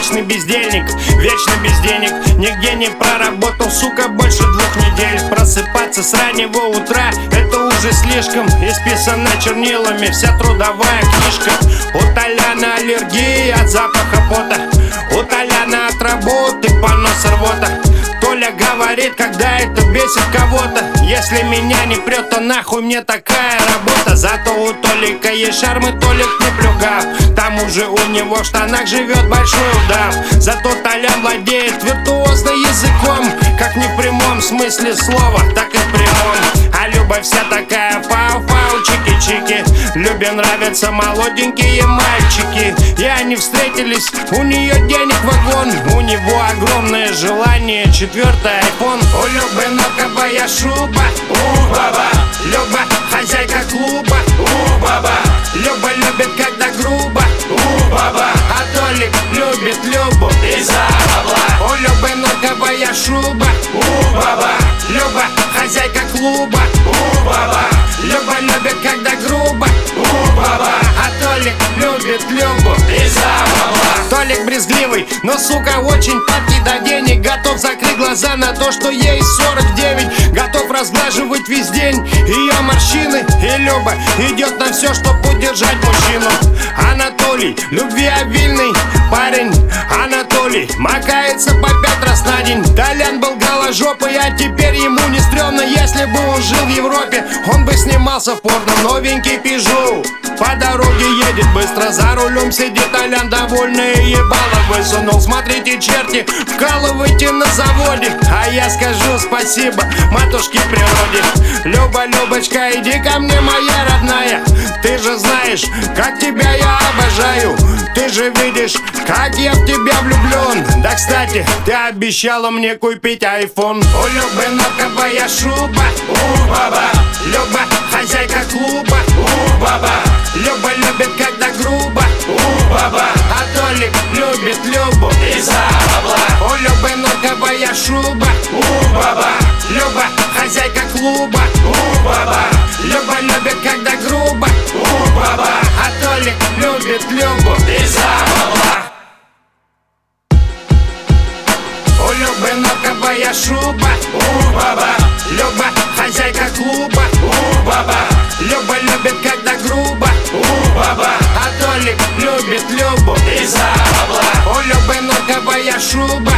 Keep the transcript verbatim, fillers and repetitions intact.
вечный бездельник, вечно без денег. Нигде не проработал, сука, больше двух недель. Просыпаться с раннего утра — это уже слишком. Исписана чернилами вся трудовая книжка. У Толяна аллергия от запаха пота, у Толяна от работы понос рвота. Толя говорит, когда это бесит кого-то: если меня не прет, то нахуй мне такая работа. Зато у Толика есть шарм, и Толик не плюгав. К тому же у него в штанах живет большой удав. Зато Толян владеет виртуозно языком, как не в прямом смысле слова, так и в прямом. А Люба вся такая фау-фау, чики-чики. Любе нравятся молоденькие мальчики. И они встретились, у нее денег вагон, у него огромное желание, четвертый айфон. У Любы ноковая шуба, у баба. Люба хозяйка клуба, у баба. Люба любит, когда грубо, у баба. А Толик любит Любу из-за бабла. У Любы ноковая шуба, у баба. Люба хозяйка клуба, у баба. Люба любит, когда грубо, у баба. А Толик любит Любу из-за бабла. Толик брезгливый, но, сука, очень падкий до денег. Готов закрыть глаза на то, что ей сорок девять. Готов разглаживать весь день ее морщины. И Люба идет на все, чтоб удержать мужчину. Анатолий, любвеобильный парень. Анатолий макается по пять раз на день. Толян был голожопый, а теперь ему не стрёмно. Если бы он жил в Европе, он бы снимался в порно. Новенький Пежо по дороге едет быстро, за рулем сидит Толян довольный, ебало высунул. Смотрите, черти, вкалывайте на заводе, а я скажу спасибо матушке природе. Люба, Любочка, иди ко мне, моя родная. Ты же знаешь, как тебя я обожаю. Ты же видишь, как я в тебя влюблен. Да, кстати, ты обещала мне купить айфон. У Любы ноковая шуба, у баба. Люба хозяйка клуба, у баба. Люба любит, когда грубо, у баба. А Толик любит Любу из-за бабла. У Любы ноковая шуба, у баба. Люба хозяйка клуба, у баба. Люба любит, когда грубо, у баба. А Толик любит Любу из-за бабла. У Любы ноковая шуба, у баба. Люба хозяйка клуба, у баба. Люба любит, когда грубо, у баба. А Толик любит Любу из-за бабла. У Любы ноковая шуба,